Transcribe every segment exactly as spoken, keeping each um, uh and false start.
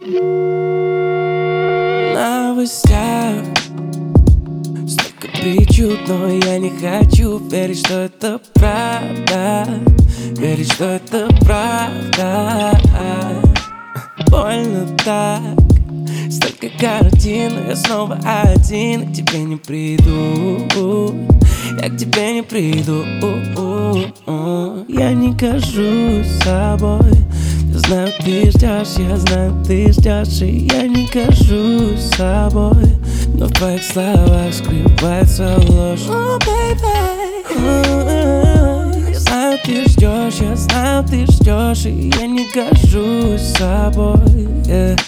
новостях столько причуд, но я не хочу верить, что это правда. Верить, что это правда. Больно так. Столько картин, но я снова один. Я к тебе не приду. Я к тебе не приду. Я не кажусь собой. Я знаю, ты ждешь, я знаю, ты ждешь. И я не кажусь собой, но в твоих словах скрывается ложь. Oh, baby. Я знаю, ты ждешь, я знаю, ты ждешь. И я не кажусь собой, yeah.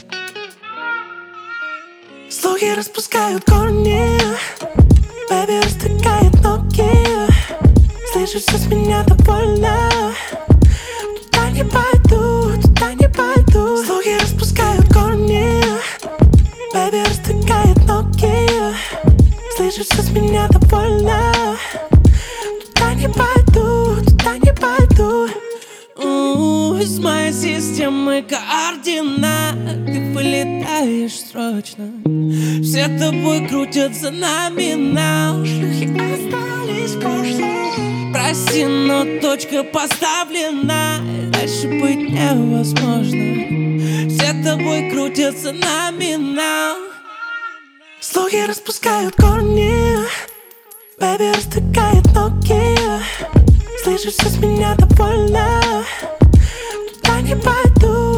Слухи распускают корни, бэби растыкает ноги. Слышишь, все с меня довольна. Туда не пойду, туда не пойду. Слухи распускают корни, бэби растыкает ноги. Слышишь, все с меня довольна. Туда не пойду, туда не пойду. У, из моей системы координат ты вылетаешь срочно. Все тобой крутятся номинал. Шлюхи остались в прошлом. Прости, но точка поставлена. Дальше быть невозможно. Все тобой крутятся номинал. Слухи распускают корни, бэби растыкает ноги. Слышишь, все с меня довольна. Туда не пойду.